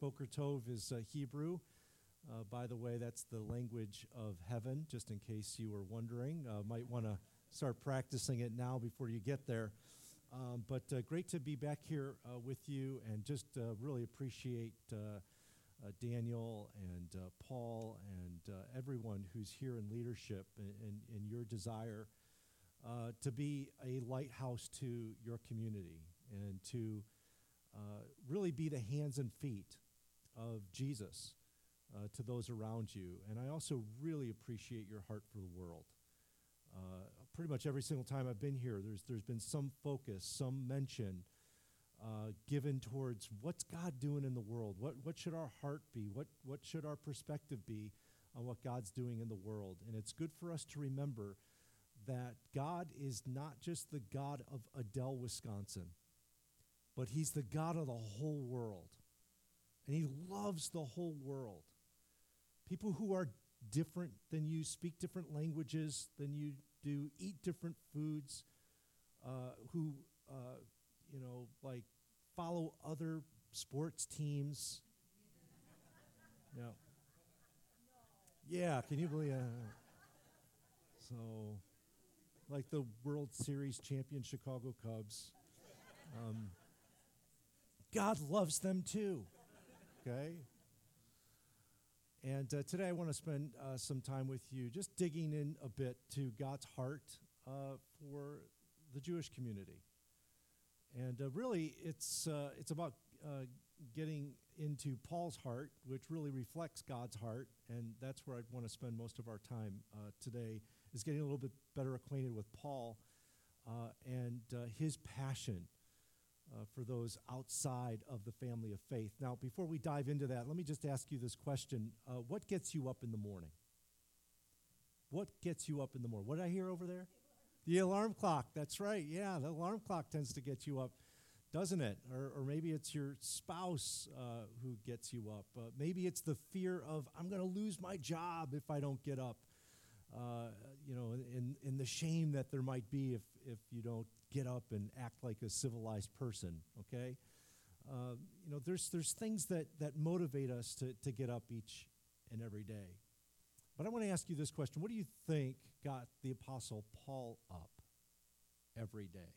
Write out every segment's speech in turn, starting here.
Boker Tov is Hebrew. By the way, that's the language of heaven, just in case you were wondering. Might want to start practicing it now before you get there. But great to be back here with you, and just really appreciate Daniel and Paul and everyone who's here in leadership and your desire to be a lighthouse to your community and to really be the hands and feet of Jesus to those around you. And I also really appreciate your heart for the world. Pretty much every single time I've been here, there's been some focus, some mention given towards what's God doing in the world. What should our heart be? What should our perspective be on what God's doing in the world? And it's good for us to remember that God is not just the God of Adel, Wisconsin, but he's the God of the whole world. And he loves the whole world. People who are different than you, speak different languages than you do, eat different foods, who, like follow other sports teams. Yeah. Yeah, can you believe that? So, like the World Series champion Chicago Cubs. God loves them too, okay? And today I want to spend some time with you just digging in a bit to God's heart for the Jewish community. And really it's about getting into Paul's heart, which really reflects God's heart, and that's where I want to spend most of our time today, is getting a little bit better acquainted with Paul and his passion for those outside of the family of faith. Now, before we dive into that, let me just ask you this question. What gets you up in the morning? What gets you up in the morning? What did I hear over there? The alarm clock. That's right. Yeah, the alarm clock tends to get you up, doesn't it? Or maybe it's your spouse who gets you up. Maybe it's the fear of, I'm going to lose my job if I don't get up. In the shame that there might be if you don't get up and act like a civilized person, okay? There's things that motivate us to get up each and every day. But I want to ask you this question. What do you think got the Apostle Paul up every day?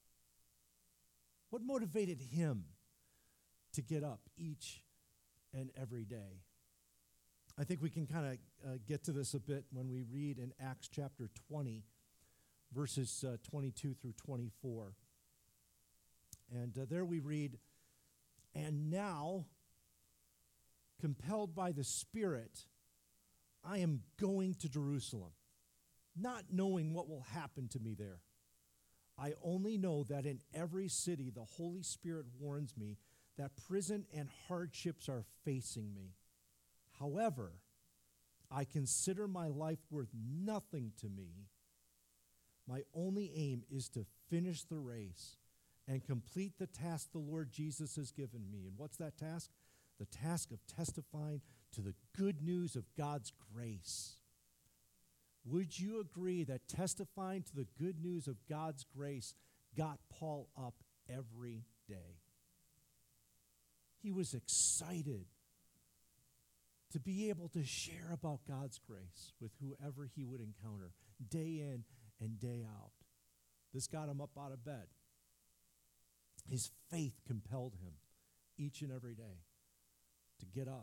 What motivated him to get up each and every day? I think we can kind of get to this a bit when we read in Acts chapter 20, verses 22 through 24. And there we read, "And now, compelled by the Spirit, I am going to Jerusalem, not knowing what will happen to me there. I only know that in every city the Holy Spirit warns me that prison and hardships are facing me. However, I consider my life worth nothing to me. My only aim is to finish the race and complete the task the Lord Jesus has given me." And what's that task? The task of testifying to the good news of God's grace. Would you agree that testifying to the good news of God's grace got Paul up every day? He was excited to be able to share about God's grace with whoever he would encounter day in and day out. This got him up out of bed. His faith compelled him each and every day to get up.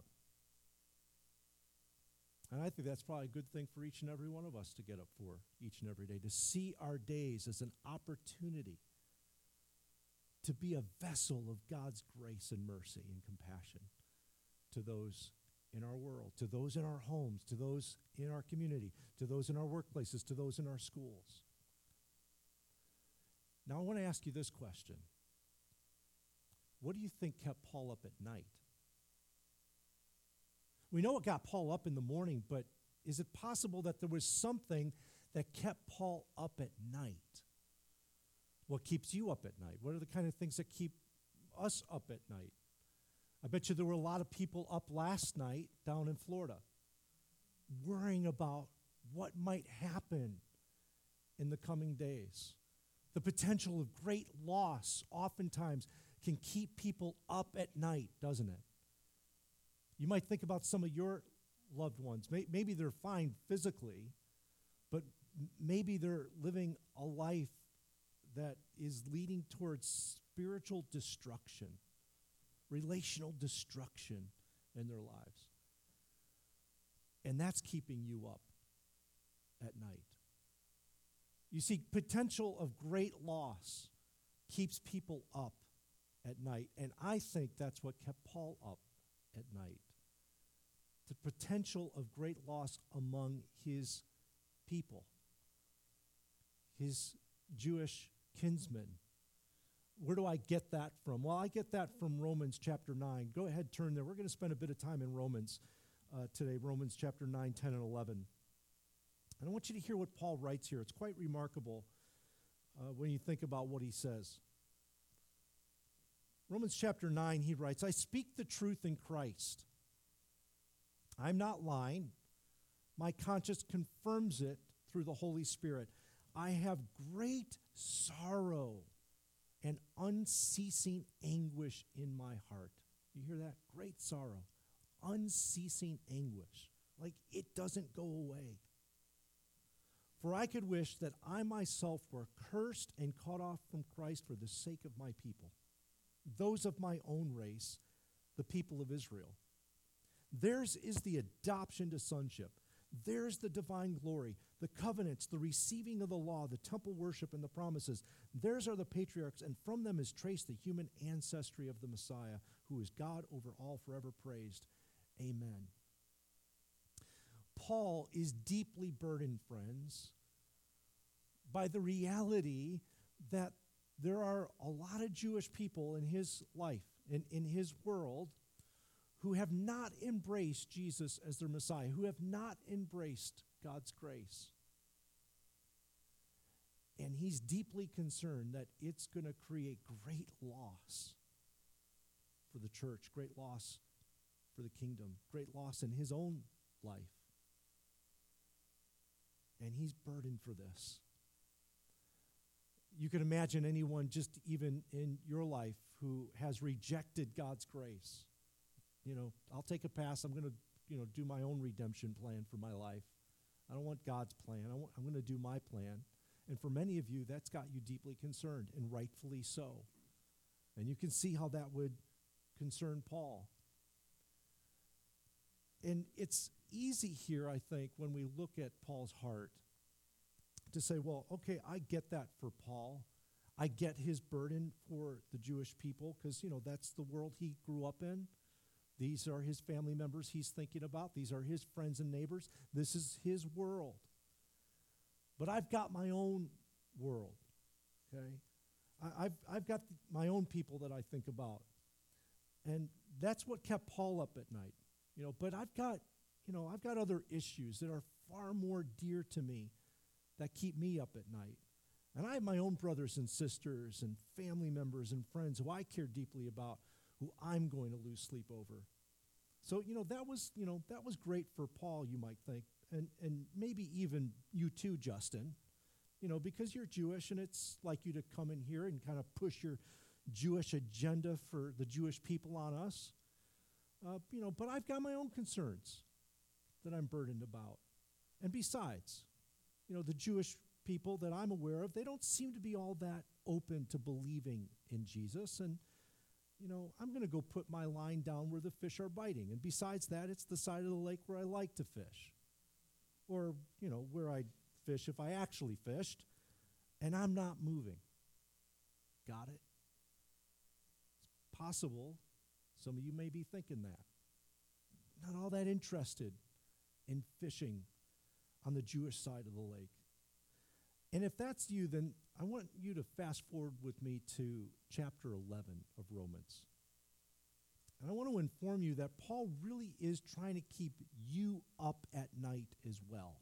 And I think that's probably a good thing for each and every one of us to get up for each and every day, to see our days as an opportunity to be a vessel of God's grace and mercy and compassion to those in our world, to those in our homes, to those in our community, to those in our workplaces, to those in our schools. Now I want to ask you this question. What do you think kept Paul up at night? We know what got Paul up in the morning, but is it possible that there was something that kept Paul up at night? What keeps you up at night? What are the kind of things that keep us up at night? I bet you there were a lot of people up last night down in Florida worrying about what might happen in the coming days. The potential of great loss oftentimes can keep people up at night, doesn't it? You might think about some of your loved ones. Maybe they're fine physically, but maybe they're living a life that is leading towards spiritual destruction, relational destruction in their lives. And that's keeping you up at night. You see, potential of great loss keeps people up at night. And I think that's what kept Paul up at night. The potential of great loss among his people, his Jewish kinsmen. Where do I get that from? Well, I get that from Romans chapter 9. Go ahead, turn there. We're going to spend a bit of time in Romans today, Romans chapter 9, 10, and 11. And I want you to hear what Paul writes here. It's quite remarkable when you think about what he says. Romans chapter 9, he writes, I speak the truth in Christ. I'm not lying. My conscience confirms it through the Holy Spirit. I have great sorrow and unceasing anguish in my heart. You hear that? Great sorrow. Unceasing anguish. Like it doesn't go away. For I could wish that I myself were cursed and cut off from Christ for the sake of my people, those of my own race, the people of Israel. Theirs is the adoption to sonship. Theirs the divine glory, the covenants, the receiving of the law, the temple worship, and the promises. Theirs are the patriarchs, and from them is traced the human ancestry of the Messiah, who is God over all, forever praised. Amen. Paul is deeply burdened, friends, by the reality that there are a lot of Jewish people in his life, in his world, who have not embraced Jesus as their Messiah, who have not embraced God's grace. And he's deeply concerned that it's going to create great loss for the church, great loss for the kingdom, great loss in his own life. And he's burdened for this. You can imagine anyone just even in your life who has rejected God's grace. I'll take a pass. I'm going to, do my own redemption plan for my life. I don't want God's plan. I'm going to do my plan. And for many of you, that's got you deeply concerned, and rightfully so. And you can see how that would concern Paul. And it's easy here, I think, when we look at Paul's heart, to say, well, okay, I get that for Paul. I get his burden for the Jewish people because, that's the world he grew up in. These are his family members he's thinking about. These are his friends and neighbors. This is his world. But I've got my own world, okay? I've got my own people that I think about. And that's what kept Paul up at night. But I've got other issues that are far more dear to me that keep me up at night. And I have my own brothers and sisters and family members and friends who I care deeply about, who I'm going to lose sleep over. So, that was great for Paul, you might think, and maybe even you too, Justin, because you're Jewish and it's like you to come in here and kind of push your Jewish agenda for the Jewish people on us. But I've got my own concerns that I'm burdened about. And besides, the Jewish people that I'm aware of, they don't seem to be all that open to believing in Jesus. And I'm going to go put my line down where the fish are biting. And besides that, it's the side of the lake where I like to fish. Or, where I'd fish if I actually fished. And I'm not moving. Got it? It's possible some of you may be thinking that. Not all that interested in fishing on the Jewish side of the lake. And if that's you, then I want you to fast forward with me to chapter 11 of Romans. And I want to inform you that Paul really is trying to keep you up at night as well,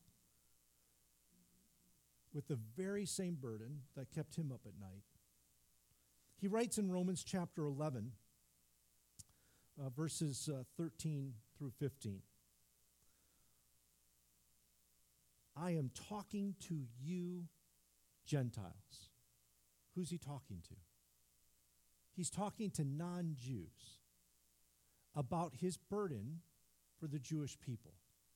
with the very same burden that kept him up at night. He writes in Romans chapter 11, verses 13 through 15. I am talking to you, Gentiles. Who's he talking to? He's talking to non-Jews. about his burden for the Jewish people.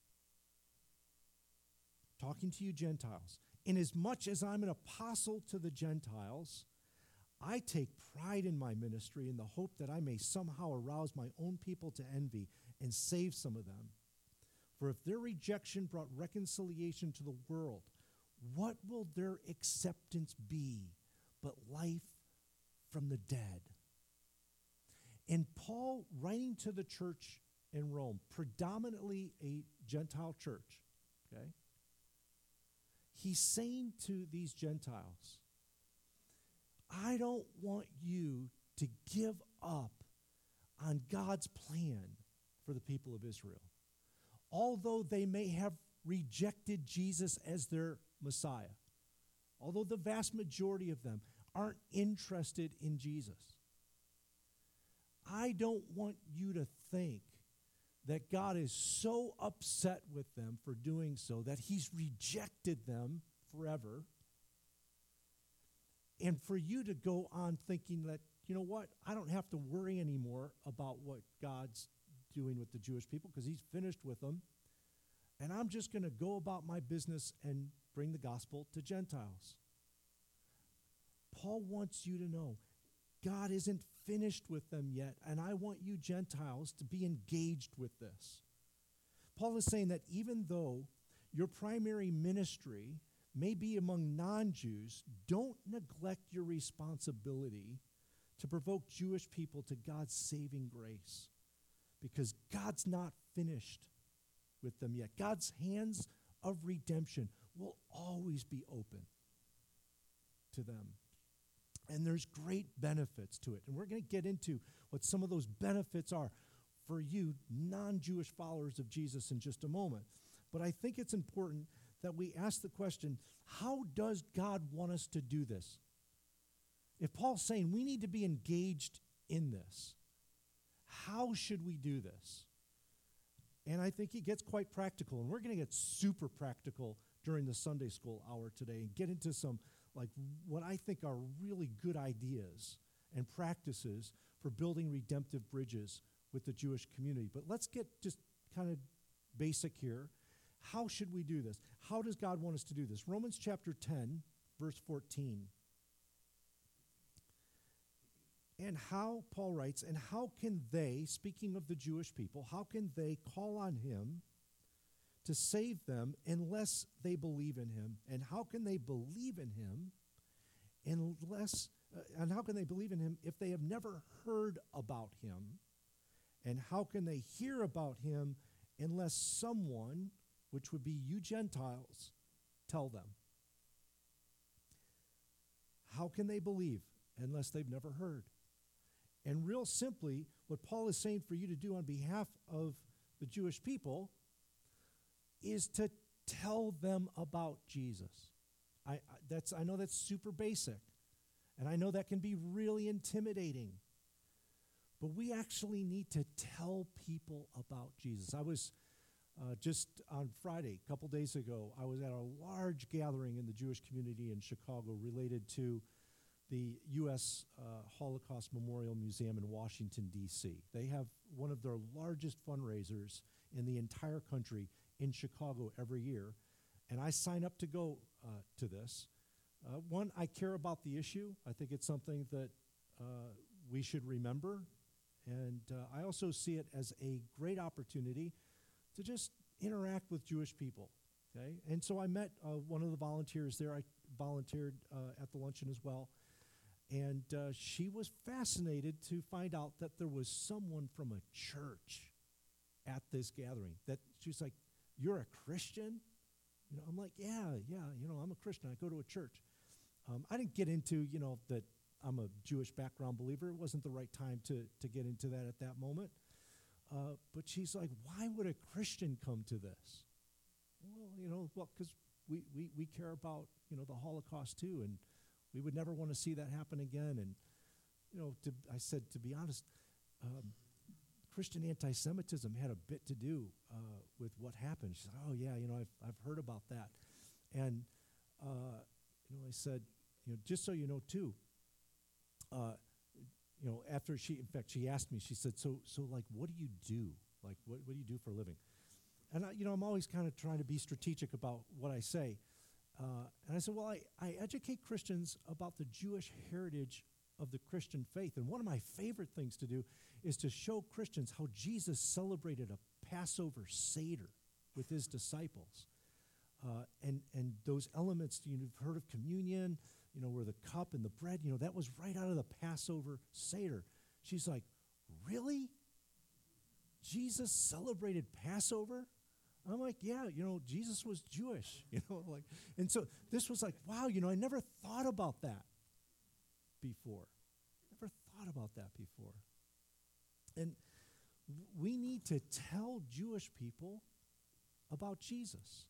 Talking to you Gentiles. Inasmuch as I'm an apostle to the Gentiles, I take pride in my ministry in the hope that I may somehow arouse my own people to envy and save some of them. For if their rejection brought reconciliation to the world, what will their acceptance be but life from the dead? And Paul, writing to the church in Rome, predominantly a Gentile church, okay? He's saying to these Gentiles, I don't want you to give up on God's plan for the people of Israel. Although they may have rejected Jesus as their Messiah, although the vast majority of them aren't interested in Jesus, I don't want you to think that God is so upset with them for doing so that he's rejected them forever, and for you to go on thinking that, you know what, I don't have to worry anymore about what God's doing with the Jewish people because he's finished with them, and I'm just going to go about my business and bring the gospel to Gentiles. Paul wants you to know God isn't finished with them yet, and I want you Gentiles to be engaged with this. Paul is saying that even though your primary ministry may be among non-Jews, don't neglect your responsibility to provoke Jewish people to God's saving grace, because God's not finished with them yet. God's hands of redemption will always be open to them. And there's great benefits to it. And we're going to get into what some of those benefits are for you non-Jewish followers of Jesus in just a moment. But I think it's important that we ask the question, how does God want us to do this? If Paul's saying we need to be engaged in this, how should we do this? And I think he gets quite practical. And we're going to get super practical during the Sunday school hour today and get into some, like, what I think are really good ideas and practices for building redemptive bridges with the Jewish community. But let's get just kind of basic here. How should we do this? How does God want us to do this? Romans chapter 10, verse 14. And how, Paul writes, and how can they, speaking of the Jewish people, how can they call on him to save them unless they believe in him? And how can they believe in him and how can they believe in him if they have never heard about him? And how can they hear about him unless someone, which would be you Gentiles, tell them? How can they believe unless they've never heard? And real simply, what Paul is saying for you to do on behalf of the Jewish people is to tell them about Jesus. I know that's super basic, and I know that can be really intimidating, but we actually need to tell people about Jesus. I was just on Friday, a couple days ago, I was at a large gathering in the Jewish community in Chicago related to the U.S. Holocaust Memorial Museum in Washington, D.C. They have one of their largest fundraisers in the entire country in Chicago every year, and I sign up to go to this. One, I care about the issue. I think it's something that we should remember, and I also see it as a great opportunity to just interact with Jewish people, okay? And so I met one of the volunteers there. I volunteered at the luncheon as well. And she was fascinated to find out that there was someone from a church at this gathering. That she's like, "You're a Christian?" You know, I'm like, yeah, I'm a Christian. I go to a church. I didn't get into, that I'm a Jewish background believer. It wasn't the right time to get into that at that moment. But she's like, why would a Christian come to this? Well, because we care about, the Holocaust too, and we would never want to see that happen again. And, I said, to be honest, Christian anti-Semitism had a bit to do with what happened. She said, oh, yeah, I've heard about that. And, I said, just so you know, too, after she asked me, she said, so like, what do you do? Like, what do you do for a living? And I'm always kind of trying to be strategic about what I say. And I said, well, I educate Christians about the Jewish heritage of the Christian faith. And one of my favorite things to do is to show Christians how Jesus celebrated a Passover Seder with his disciples. And those elements, you've heard of communion, where the cup and the bread, that was right out of the Passover Seder. She's like, really? Jesus celebrated Passover? I'm like, yeah, Jesus was Jewish, and so this was like, wow, I never thought about that before. And we need to tell Jewish people about Jesus,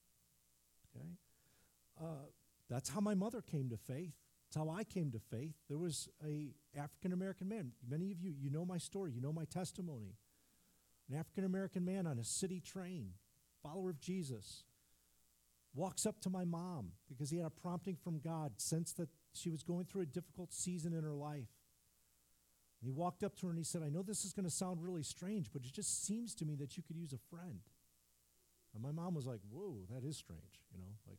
okay? That's how my mother came to faith. That's how I came to faith. There was a African-American man. Many of you, you know my story. You know my testimony. An African-American man on a city train, follower of Jesus, walks up to my mom because he had a prompting from God, sensed that she was going through a difficult season in her life. And he walked up to her and he said, I know this is going to sound really strange, but it just seems to me that you could use a friend. And my mom was like, whoa, that is strange, like.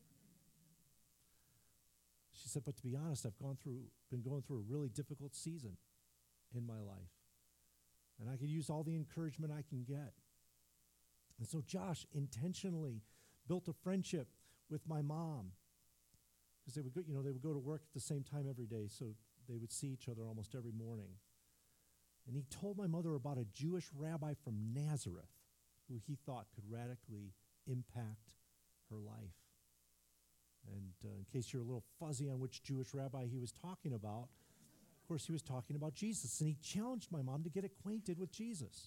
She said, but to be honest, I've been going through a really difficult season in my life. And I could use all the encouragement I can get. And so Josh intentionally built a friendship with my mom because they would go to work at the same time every day, so they would see each other almost every morning. And he told my mother about a Jewish rabbi from Nazareth who he thought could radically impact her life. And in case you're a little fuzzy on which Jewish rabbi he was talking about, of course, he was talking about Jesus. And he challenged my mom to get acquainted with Jesus.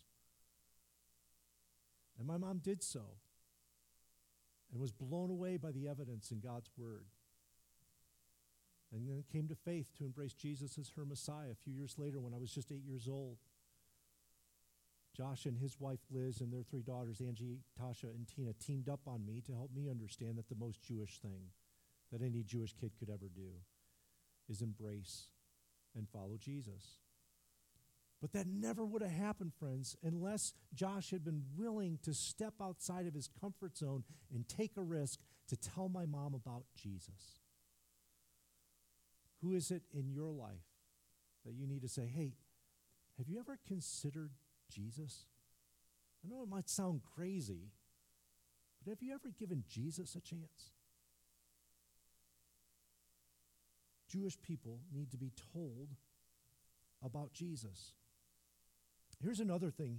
And my mom did so and was blown away by the evidence in God's word. And then came to faith to embrace Jesus as her Messiah. A few years later, when I was just 8 years old, Josh and his wife Liz and their 3 daughters, Angie, Tasha, and Tina, teamed up on me to help me understand that the most Jewish thing that any Jewish kid could ever do is embrace and follow Jesus. But that never would have happened, friends, unless Josh had been willing to step outside of his comfort zone and take a risk to tell my mom about Jesus. Who is it in your life that you need to say, hey, have you ever considered Jesus? I know it might sound crazy, but have you ever given Jesus a chance? Jewish people need to be told about Jesus. Here's another thing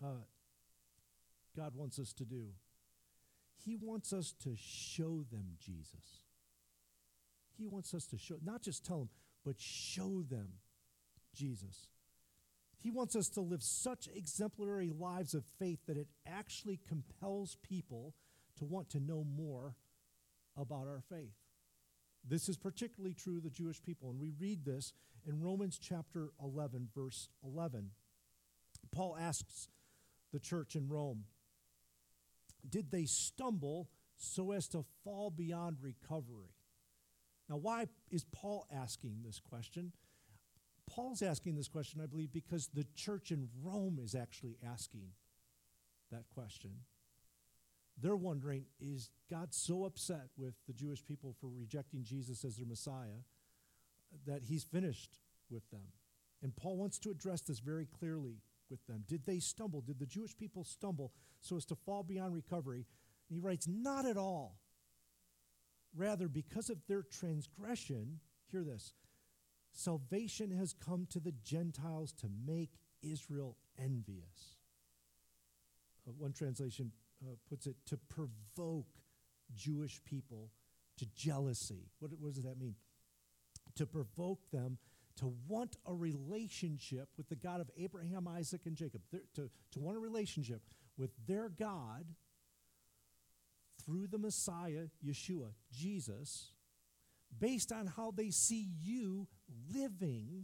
God wants us to do. He wants us to show them Jesus. He wants us to show, not just tell them, but show them Jesus. He wants us to live such exemplary lives of faith that it actually compels people to want to know more about our faith. This is particularly true of the Jewish people, and we read this in Romans chapter 11, verse 11. Paul asks the church in Rome, did they stumble so as to fall beyond recovery? Now, why is Paul asking this question? Paul's asking this question, I believe, because the church in Rome is actually asking that question. They're wondering, is God so upset with the Jewish people for rejecting Jesus as their Messiah that he's finished with them? And Paul wants to address this very clearly with them. Did they stumble? Did the Jewish people stumble so as to fall beyond recovery? And he writes, not at all. Rather, because of their transgression, hear this, salvation has come to the Gentiles to make Israel envious. One translation puts it to provoke Jewish people to jealousy. What does that mean? To provoke them to want a relationship with the God of Abraham, Isaac, and Jacob. To want a relationship with their God through the Messiah, Yeshua, Jesus, based on how they see you living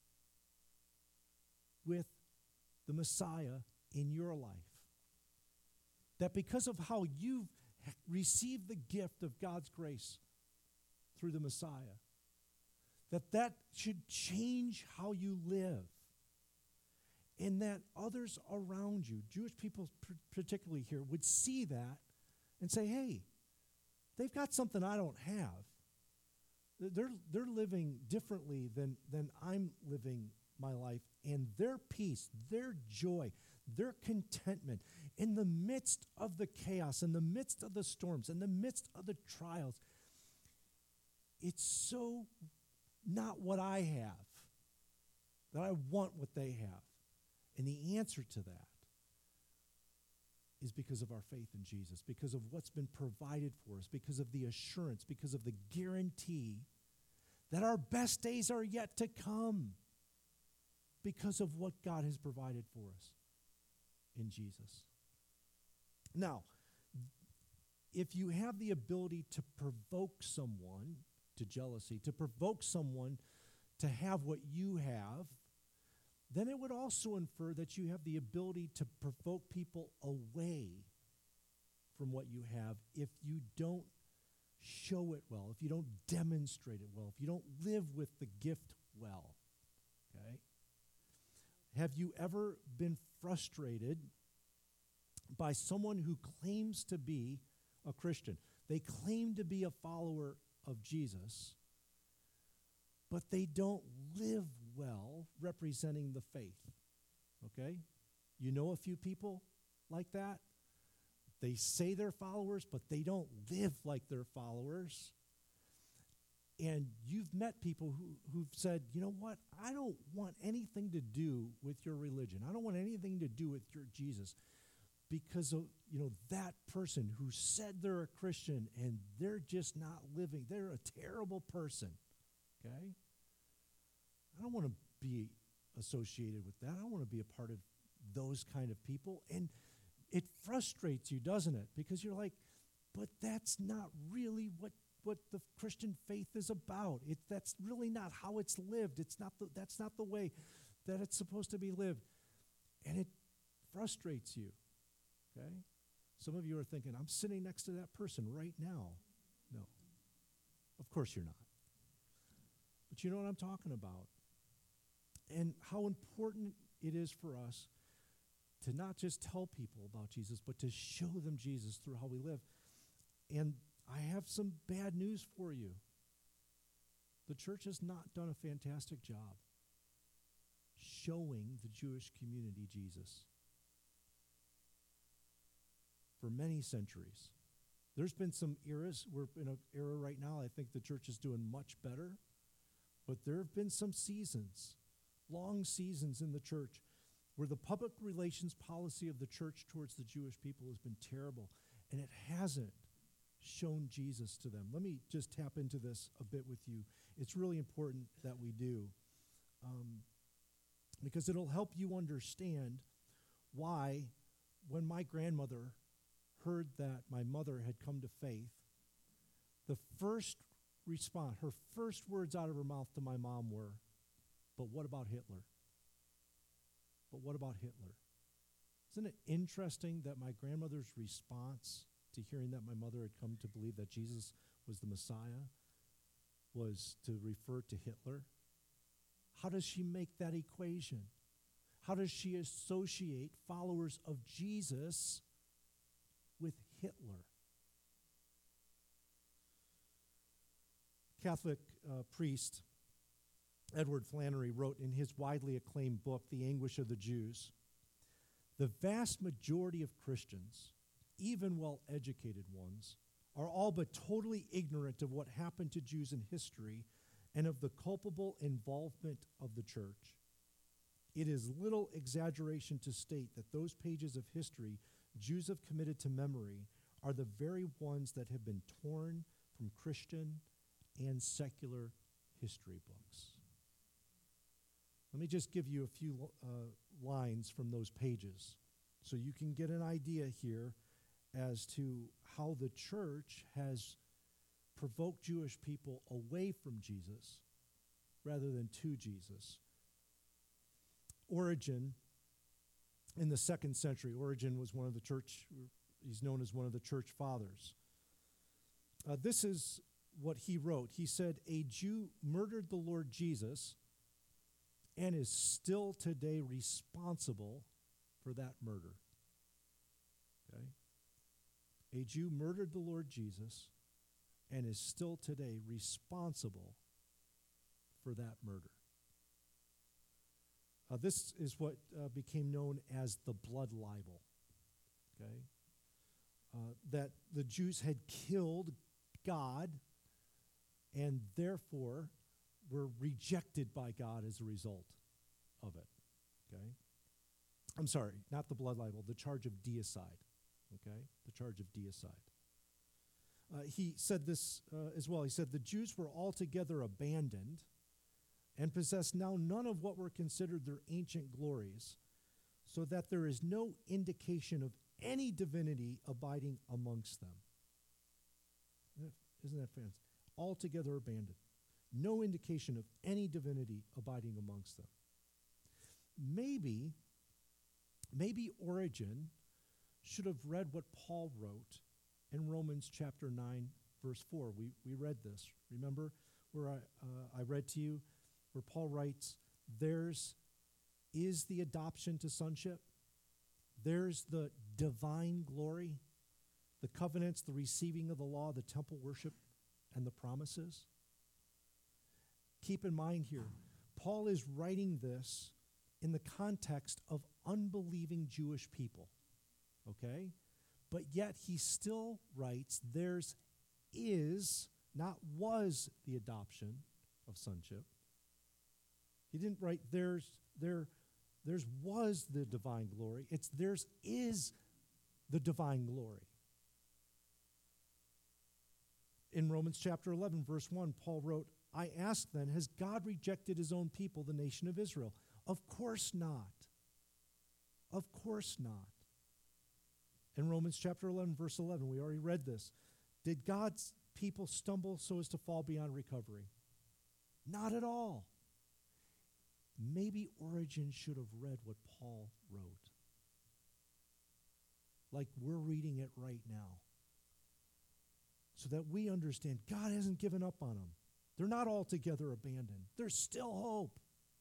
with the Messiah in your life. That because of how you've received the gift of God's grace through the Messiah, that should change how you live. And that others around you, Jewish people particularly here, would see that and say, hey, they've got something I don't have. They're living differently than I'm living my life. And their peace, their joy, their contentment in the midst of the chaos, in the midst of the storms, in the midst of the trials, it's so not what I have, that I want what they have. And the answer to that is because of our faith in Jesus, because of what's been provided for us, because of the assurance, because of the guarantee that our best days are yet to come, because of what God has provided for us in Jesus. Now, if you have the ability to provoke someone to jealousy, to provoke someone to have what you have, then it would also infer that you have the ability to provoke people away from what you have if you don't show it well, if you don't demonstrate it well, if you don't live with the gift well. Okay? Have you ever been frustrated by someone who claims to be a Christian? They claim to be a follower of Jesus, but they don't live well representing the faith. Okay? You know a few people like that? They say they're followers, but they don't live like they're followers. And you've met people who've said, you know what? I don't want anything to do with your religion. I don't want anything to do with your Jesus, because of, that person who said they're a Christian and they're just not living. They're a terrible person. Okay? I don't want to be associated with that. I don't want to be a part of those kind of people. And it frustrates you, doesn't it? Because you're like, but that's not really what the Christian faith is about. That's really not how it's lived. That's not the way that it's supposed to be lived. And it frustrates you. Okay? Some of you are thinking, I'm sitting next to that person right now. No. Of course you're not. But you know what I'm talking about. And how important it is for us to not just tell people about Jesus, but to show them Jesus through how we live. And I have some bad news for you. The church has not done a fantastic job showing the Jewish community Jesus for many centuries. There's been some eras. We're in an era right now, I think the church is doing much better. But there have been some seasons, long seasons in the church, where the public relations policy of the church towards the Jewish people has been terrible, and it hasn't shown Jesus to them. Let me just tap into this a bit with you. It's really important that we do, because it'll help you understand why, when my grandmother heard that my mother had come to faith, the first response, her first words out of her mouth to my mom were, "But what about Hitler? But what about Hitler?" Isn't it interesting that my grandmother's response to hearing that my mother had come to believe that Jesus was the Messiah was to refer to Hitler? How does she make that equation? How does she associate followers of Jesus with Hitler? Catholic priest Edward Flannery wrote in his widely acclaimed book, The Anguish of the Jews, "The vast majority of Christians, even well-educated ones, are all but totally ignorant of what happened to Jews in history and of the culpable involvement of the church. It is little exaggeration to state that those pages of history Jews have committed to memory are the very ones that have been torn from Christian and secular history books." Let me just give you a few lines from those pages so you can get an idea here as to how the church has provoked Jewish people away from Jesus rather than to Jesus. Origen, in the 2nd century, Origen was he's known as one of the church fathers. This is what he wrote. He said, a Jew murdered the Lord Jesus and is still today responsible for that murder. Okay? A Jew murdered the Lord Jesus and is still today responsible for that murder. This is what became known as the blood libel. Okay? That the Jews had killed God and therefore were rejected by God as a result of it. Okay? I'm sorry, not the blood libel, the charge of deicide. Okay? The charge of deicide. He said this as well. He said, the Jews were altogether abandoned and possess now none of what were considered their ancient glories, so that there is no indication of any divinity abiding amongst them. Isn't that fantastic? Altogether abandoned. No indication of any divinity abiding amongst them. Maybe Origen should have read what Paul wrote in Romans chapter 9, verse 4. We read this. Remember where I read to you where Paul writes, theirs is the adoption to sonship. There's the divine glory, the covenants, the receiving of the law, the temple worship, and the promises. Keep in mind here, Paul is writing this in the context of unbelieving Jewish people, okay? But yet he still writes theirs is, not was, the adoption of sonship. He didn't write theirs was the divine glory. It's theirs is the divine glory. In Romans chapter 11, verse 1, Paul wrote, I ask then, has God rejected his own people, the nation of Israel? Of course not. Of course not. In Romans chapter 11, verse 11, we already read this. Did God's people stumble so as to fall beyond recovery? Not at all. Maybe Origen should have read what Paul wrote. Like we're reading it right now. So that we understand God hasn't given up on them. They're not altogether abandoned. There's still hope.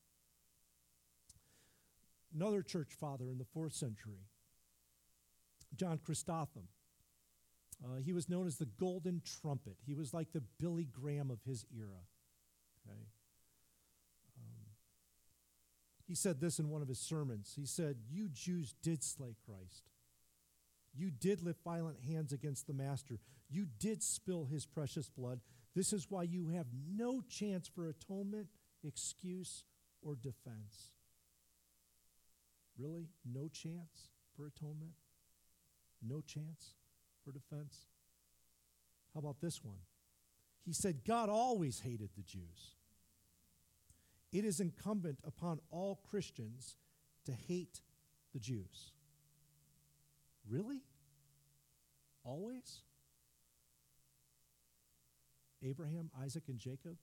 Another church father in the 4th century, John Chrysostom. He was known as the Golden Trumpet. He was like the Billy Graham of his era. Okay? He said this in one of his sermons. He said, you Jews did slay Christ. You did lift violent hands against the Master. You did spill his precious blood. This is why you have no chance for atonement, excuse, or defense. Really? No chance for atonement? No chance for defense? How about this one? He said, God always hated the Jews. It is incumbent upon all Christians to hate the Jews. Really? Always? Abraham, Isaac, and Jacob?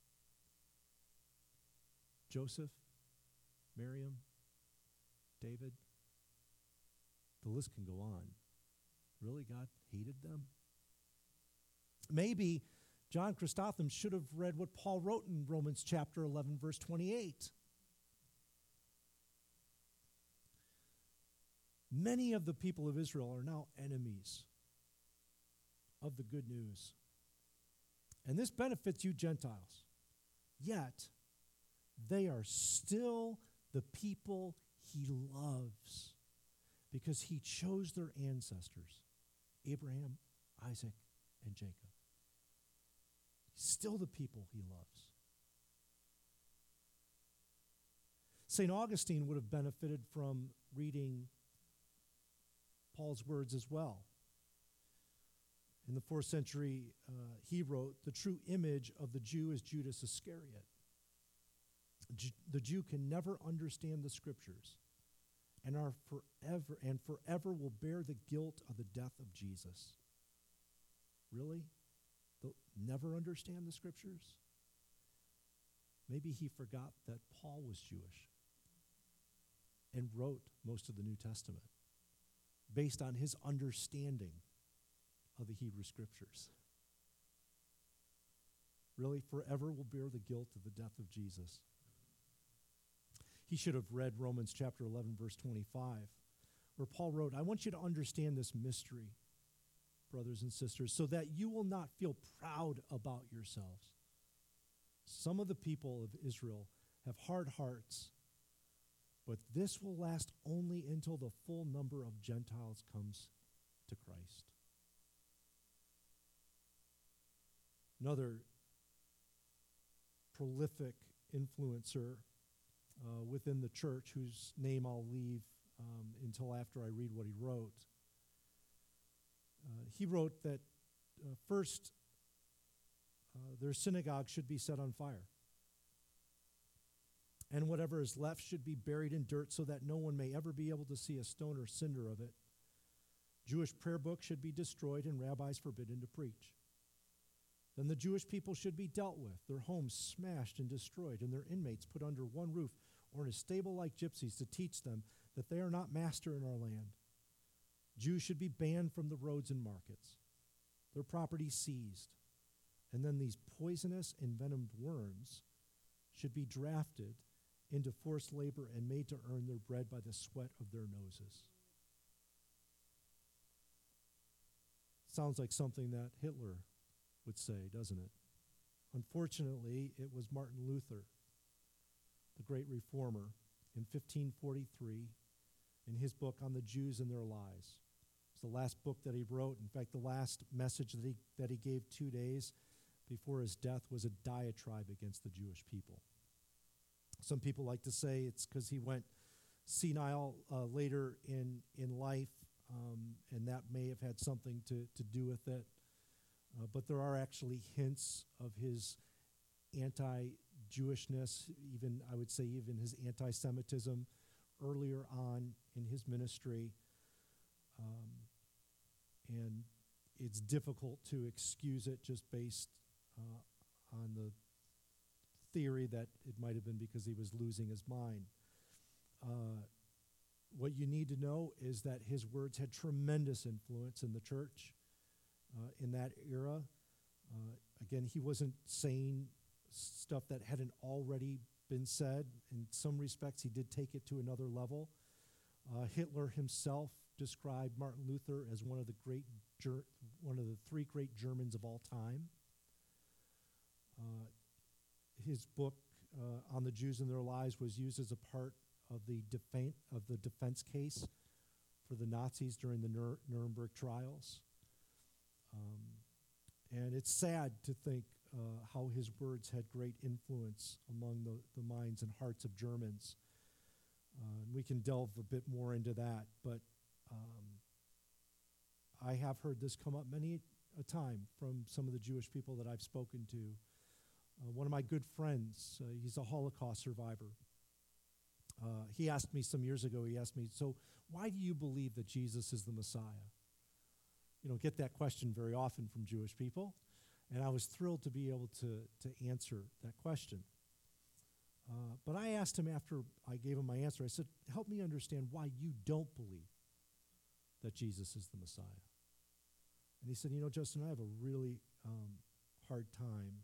Joseph, Miriam, David? The list can go on. Really, God hated them? Maybe John Chrysostom should have read what Paul wrote in Romans chapter 11, verse 28. Many of the people of Israel are now enemies of the good news. And this benefits you Gentiles. Yet, they are still the people he loves because he chose their ancestors, Abraham, Isaac, and Jacob. Still the people he loves. St. Augustine would have benefited from reading Paul's words as well. In the 4th century, he wrote, the true image of the Jew is Judas Iscariot. The Jew can never understand the scriptures and forever will bear the guilt of the death of Jesus. Really? They'll never understand the scriptures? Maybe he forgot that Paul was Jewish and wrote most of the New Testament based on his understanding of the Hebrew scriptures. really forever will bear the guilt of the death of Jesus. He should have read Romans chapter 11, verse 25, where Paul wrote, I want you to understand this mystery, brothers and sisters, so that you will not feel proud about yourselves. Some of the people of Israel have hard hearts, but this will last only until the full number of Gentiles comes to Christ. Another prolific influencer within the church, whose name I'll leave until after I read what he wrote. He wrote that first, their synagogue should be set on fire, and whatever is left should be buried in dirt so that no one may ever be able to see a stone or cinder of it. Jewish prayer books should be destroyed and rabbis forbidden to preach. Then the Jewish people should be dealt with, their homes smashed and destroyed, and their inmates put under one roof or in a stable like gypsies to teach them that they are not master in our land. Jews should be banned from the roads and markets, their property seized, and then these poisonous, envenomed worms should be drafted into forced labor and made to earn their bread by the sweat of their noses. Sounds like something that Hitler would say, doesn't it? Unfortunately, it was Martin Luther, the great reformer, in 1543, in his book On the Jews and Their Lies. It's the last book that he wrote. In fact, the last message that he gave 2 days before his death was a diatribe against the Jewish people. Some people like to say it's because he went senile later in life, and that may have had something to do with it. But there are actually hints of his anti-Jewishness, even, I would say, even his anti-Semitism earlier on in his ministry. And it's difficult to excuse it just based on the theory that it might have been because he was losing his mind. What you need to know is that his words had tremendous influence in the church in that era. Again, he wasn't saying stuff that hadn't already been said. In some respects, he did take it to another level. Hitler himself described Martin Luther as one of the three great Germans of all time. His book On the Jews and Their Lies was used as a part of the defense case for the Nazis during the Nuremberg trials. And it's sad to think how his words had great influence among the minds and hearts of Germans. We can delve a bit more into that, but I have heard this come up many a time from some of the Jewish people that I've spoken to. One of my good friends, he's a Holocaust survivor. He asked me some years ago, so why do you believe that Jesus is the Messiah? You don't get that question very often from Jewish people, and I was thrilled to be able to answer that question. But I asked him after I gave him my answer, I said, help me understand why you don't believe that Jesus is the Messiah. And he said, Justin, I have a really hard time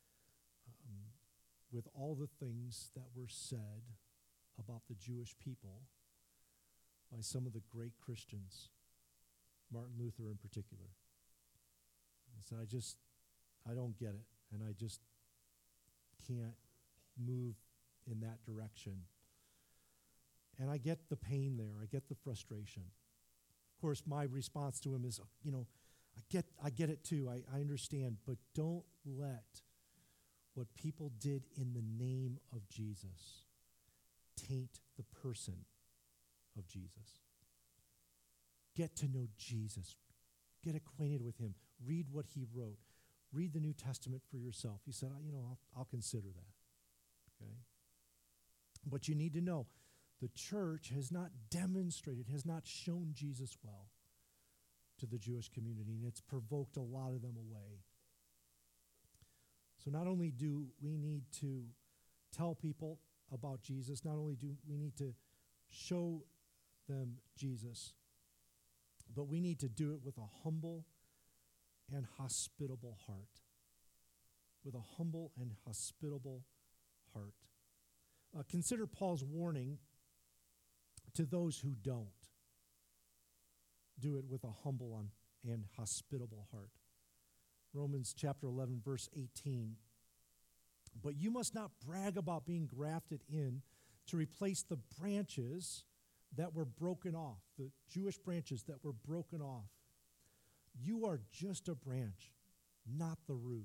with all the things that were said about the Jewish people by some of the great Christians, Martin Luther in particular. I said, I don't get it, and I just can't move in that direction. And I get the pain there. I get the frustration. Of course, my response to him is, I get it too. I understand, but don't let what people did in the name of Jesus taint the person of Jesus. Get to know Jesus. Get acquainted with him. Read what he wrote. Read the New Testament for yourself. He said, I'll consider that. Okay? But you need to know, the church has not demonstrated, has not shown Jesus well to the Jewish community, and it's provoked a lot of them away. So not only do we need to tell people about Jesus, not only do we need to show them Jesus, but we need to do it with a humble and hospitable heart. with a humble and hospitable heart. Consider Paul's warning to those who don't. Do it with a humble and hospitable heart. Romans chapter 11, verse 18. But you must not brag about being grafted in to replace the branches that were broken off, the Jewish branches that were broken off. You are just a branch, not the root.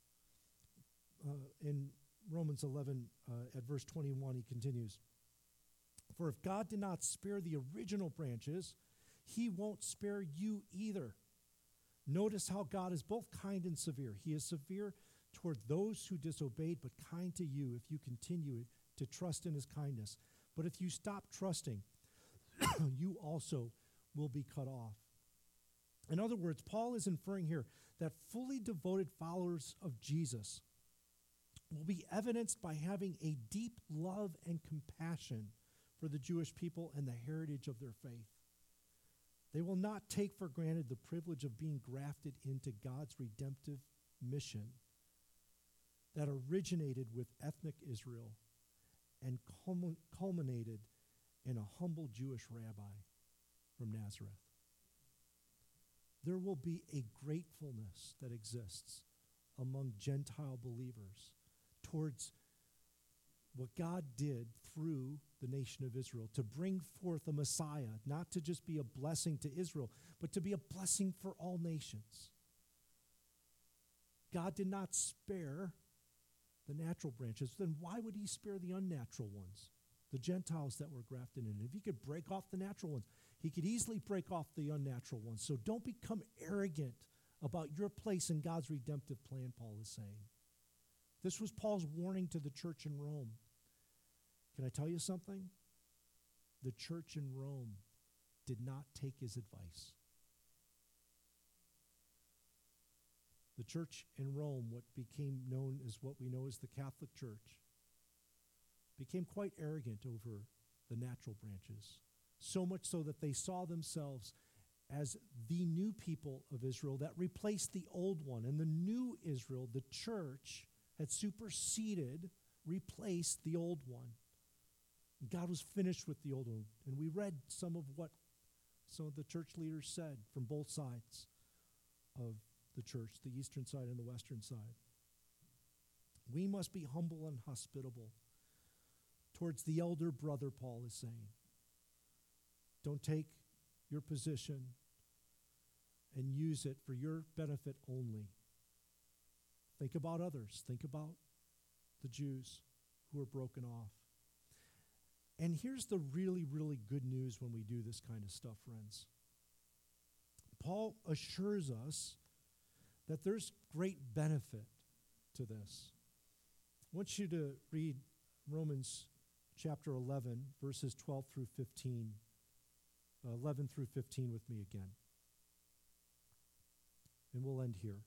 In Romans 11, at verse 21, he continues, for if God did not spare the original branches, he won't spare you either. Notice how God is both kind and severe. He is severe toward those who disobeyed, but kind to you if you continue to trust in his kindness. But if you stop trusting, you also will be cut off. In other words, Paul is inferring here that fully devoted followers of Jesus will be evidenced by having a deep love and compassion for the Jewish people and the heritage of their faith. They will not take for granted the privilege of being grafted into God's redemptive mission that originated with ethnic Israel and culminated in a humble Jewish rabbi from Nazareth. There will be a gratefulness that exists among Gentile believers towards what God did through the nation of Israel to bring forth a Messiah, not to just be a blessing to Israel, but to be a blessing for all nations. God did not spare the natural branches. Then why would he spare the unnatural ones, the Gentiles that were grafted in? If he could break off the natural ones, he could easily break off the unnatural ones. So don't become arrogant about your place in God's redemptive plan, Paul is saying. This was Paul's warning to the church in Rome. Can I tell you something? The church in Rome did not take his advice. The church in Rome, what became known as what we know as the Catholic Church, became quite arrogant over the natural branches, so much so that they saw themselves as the new people of Israel that replaced the old one. And the new Israel, the church, had superseded, replaced the old one. God was finished with the old one. And we read some of what some of the church leaders said from both sides of the church, the eastern side and the western side. We must be humble and hospitable towards the elder brother, Paul is saying. Don't take your position and use it for your benefit only. Think about others. Think about the Jews who are broken off. And here's the really, really good news when we do this kind of stuff, friends. Paul assures us that there's great benefit to this. I want you to read Romans chapter 11, verses 12 through 15. 11 through 15 with me again. And we'll end here.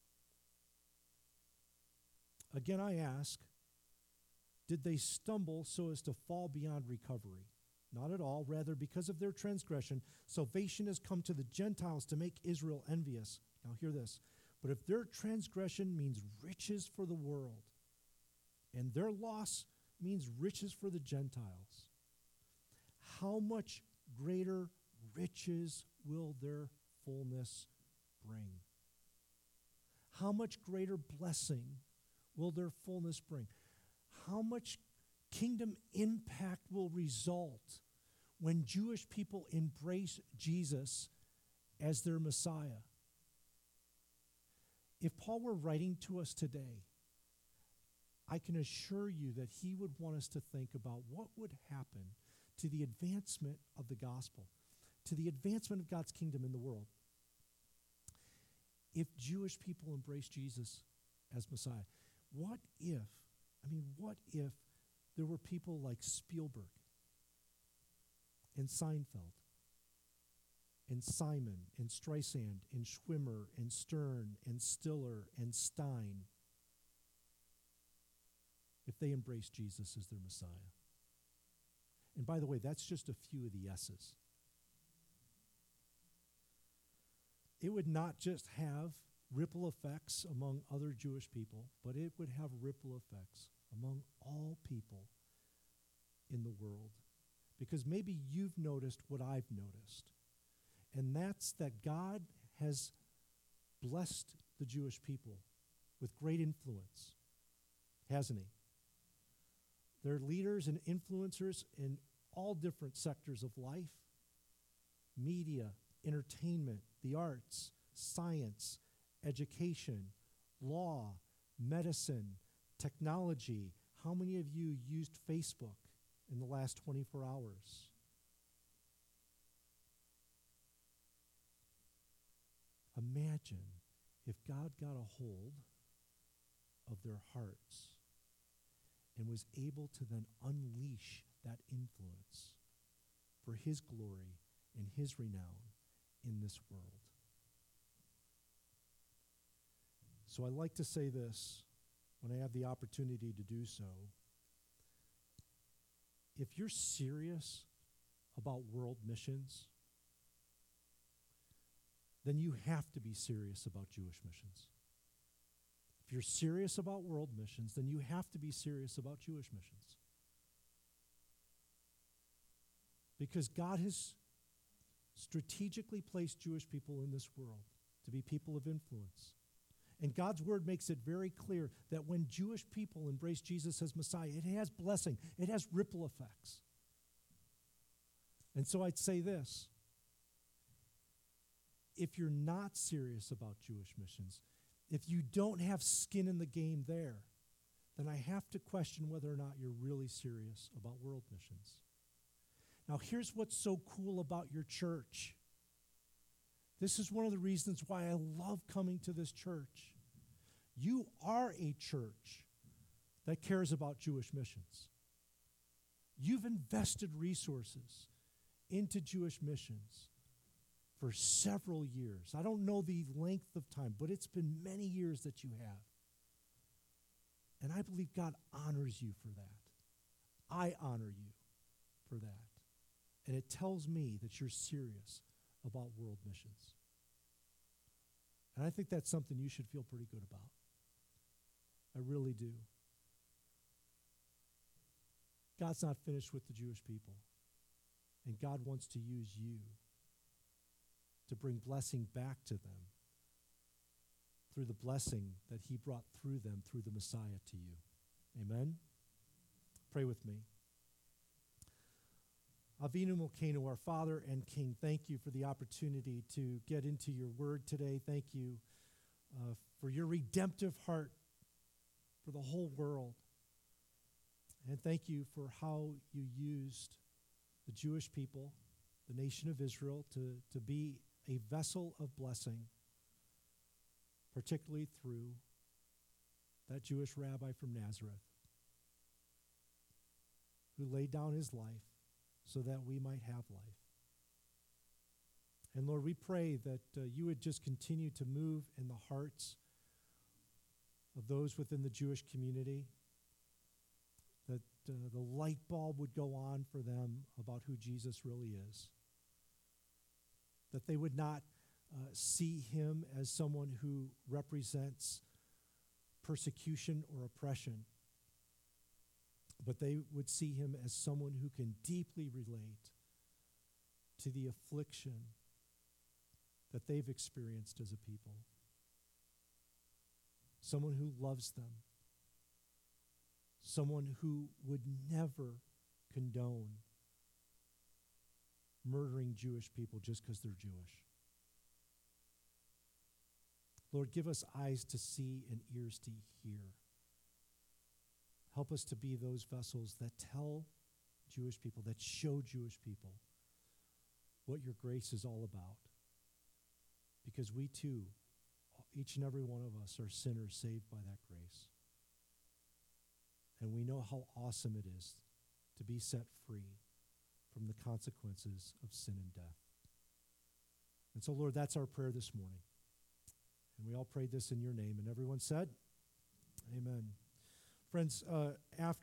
Again, I ask, did they stumble so as to fall beyond recovery? Not at all. Rather, because of their transgression, salvation has come to the Gentiles to make Israel envious. Now hear this. But if their transgression means riches for the world, and their loss means riches for the Gentiles, how much greater riches will their fullness bring? How much greater blessing will their fullness bring? How much kingdom impact will result when Jewish people embrace Jesus as their Messiah? If Paul were writing to us today, I can assure you that he would want us to think about what would happen to the advancement of the gospel, to the advancement of God's kingdom in the world, if Jewish people embrace Jesus as Messiah. What if there were people like Spielberg and Seinfeld and Simon and Streisand and Schwimmer and Stern and Stiller and Stein, if they embraced Jesus as their Messiah? And by the way, that's just a few of the S's. It would not just have ripple effects among other Jewish people, but it would have ripple effects among all people in the world. Because maybe you've noticed what I've noticed, and that's that God has blessed the Jewish people with great influence, hasn't he? They're leaders and influencers in all different sectors of life: media, entertainment, the arts, science, education, law, medicine, technology. How many of you used Facebook in the last 24 hours? Imagine if God got a hold of their hearts and was able to then unleash that influence for his glory and his renown in this world. So I like to say this when I have the opportunity to do so. If you're serious about world missions, then you have to be serious about Jewish missions. If you're serious about world missions, then you have to be serious about Jewish missions. Because God has strategically placed Jewish people in this world to be people of influence. And God's word makes it very clear that when Jewish people embrace Jesus as Messiah, it has blessing, it has ripple effects. And so I'd say this: if you're not serious about Jewish missions, if you don't have skin in the game there, then I have to question whether or not you're really serious about world missions. Now, here's what's so cool about your church. This is one of the reasons why I love coming to this church. You are a church that cares about Jewish missions. You've invested resources into Jewish missions for several years. I don't know the length of time, but it's been many years that you have. And I believe God honors you for that. I honor you for that. And it tells me that you're serious about world missions. And I think that's something you should feel pretty good about. I really do. God's not finished with the Jewish people. And God wants to use you to bring blessing back to them through the blessing that he brought through them through the Messiah to you. Amen? Pray with me. Avinu Malkeinu, our Father and King, thank you for the opportunity to get into your word today. Thank you for your redemptive heart for the whole world. And thank you for how you used the Jewish people, the nation of Israel, to be a vessel of blessing, particularly through that Jewish rabbi from Nazareth who laid down his life so that we might have life. And Lord, we pray that you would just continue to move in the hearts of those within the Jewish community, that the light bulb would go on for them about who Jesus really is, that they would not see him as someone who represents persecution or oppression, but they would see him as someone who can deeply relate to the affliction that they've experienced as a people. Someone who loves them. Someone who would never condone murdering Jewish people just because they're Jewish. Lord, give us eyes to see and ears to hear. Help us to be those vessels that tell Jewish people, that show Jewish people what your grace is all about. Because we too, each and every one of us, are sinners saved by that grace. And we know how awesome it is to be set free from the consequences of sin and death. And so, Lord, that's our prayer this morning. And we all prayed this in your name. And everyone said, amen. Friends, after